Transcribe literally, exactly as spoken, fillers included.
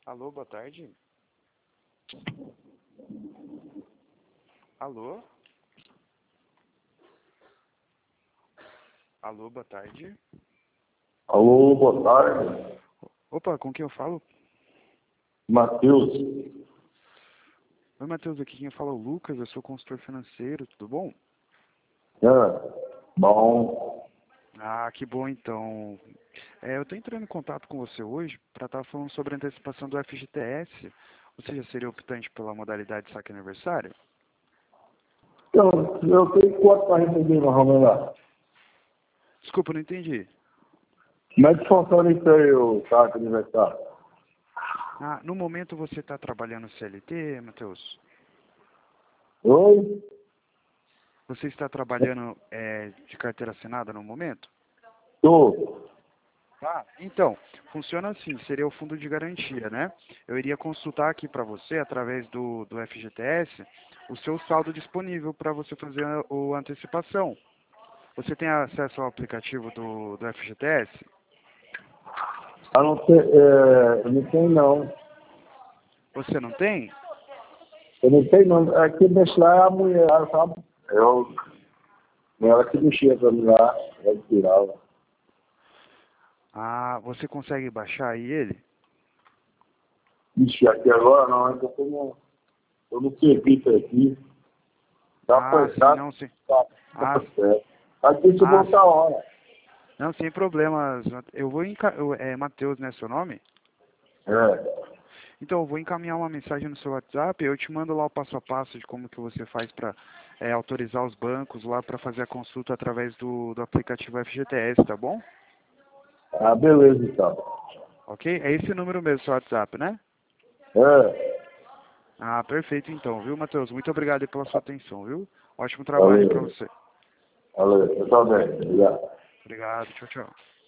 Alô, boa tarde. Alô? Alô, boa tarde. Alô, boa tarde. Opa, com quem eu falo? Matheus. Oi, Matheus, aqui quem fala é o Lucas, eu sou consultor financeiro, tudo bom? É, bom. Ah, que bom então. É, eu estou entrando em contato com você hoje para estar falando sobre a antecipação do F G T S, ou seja, seria optante pela modalidade saque aniversário? Eu, eu tenho quanto para receber mais ou menos lá? Desculpa, não entendi. Como é que funciona isso aí, o saco aniversário? Ah, no momento você está trabalhando C L T, Matheus? Oi? Você está trabalhando é, de carteira assinada no momento? Tô. Ah, então, funciona assim, seria o fundo de garantia, né? Eu iria consultar aqui para você, através do, do F G T S, o seu saldo disponível para você fazer a, a antecipação. Você tem acesso ao aplicativo do, do F G T S? Ah, não tem, é, eu não tenho não. Você não tem? Eu não tenho não. Aqui mexe lá é a mulher, sabe? Eu, ela que mexia pra mim lá, ela tirava. Ah, você consegue baixar aí ele? Ixi, aqui agora não, ainda tô no, tô no serviço aqui. Tá Ah, sim, apertado, não, sim. tá, Ah, tá certo. Aqui se ah, voltar a hora. não, sem problemas. Eu vou enca... eu- É Matheus, né, seu nome? É. Então, eu vou encaminhar uma mensagem no seu WhatsApp, eu te mando lá o passo a passo de como que você faz para é, autorizar os bancos lá para fazer a consulta através do, do aplicativo F G T S, tá bom? Ah, beleza, então. Ok? É esse número mesmo, seu WhatsApp, né? É. Ah, perfeito então, viu, Matheus? Muito obrigado aí pela sua atenção, viu? Ótimo trabalho para Valeu. você. Valeu. Eu também. Obrigado. Obrigado, tchau, tchau.